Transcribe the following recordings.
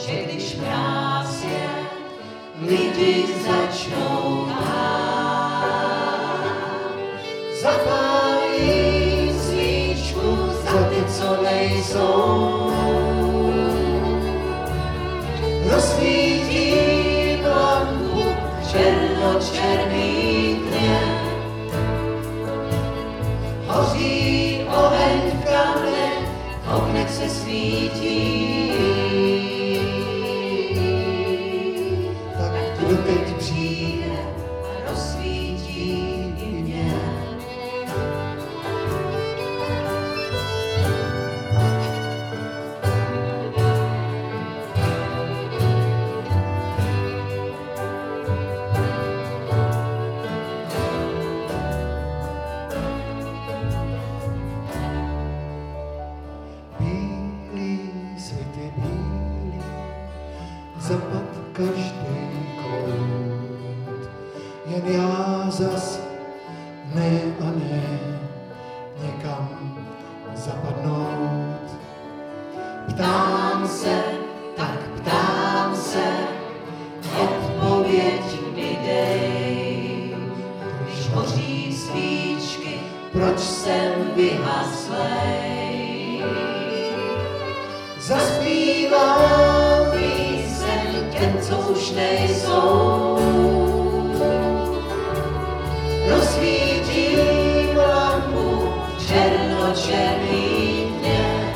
že když mráz je, lidi začnou hát. Zapálí svíčku za ty, co nejsou. Rozsvítí lampu černočerný tmě. Hoří oheň v kamnech, v oknech se svítí. Tak kdo teď přijde a rozsvítí i mě. Zapad každý kout, jen já zas ne a ne někam zapadnout. Ptám se, tak ptám se, odpověď mi dej. Když hoří svíčky, proč jsem vyhaslej? Zaspívám těm, co už nejsou. Rozsvítím lampu černočerný tmě.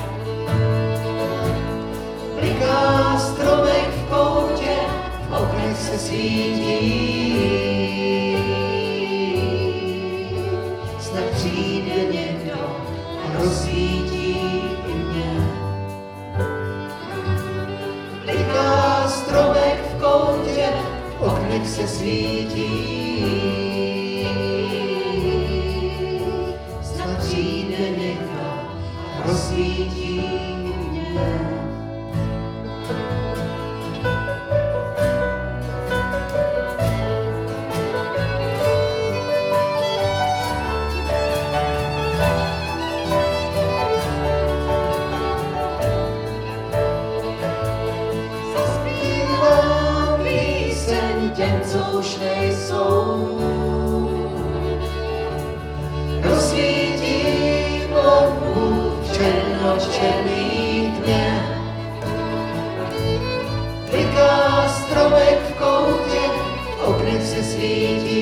Bliká stromek v koutě, v oknech se svítí. Snad přijde někdo a rozsvítí i mě. Bliká stromek v koutě, v oknech se svítí. Snad přijde někdo a rozsvítí mě. Těm, co už nejsou. Rozsvítím lampu černočerný tmě. Bliká stromek v koutě, v oknech se svítí.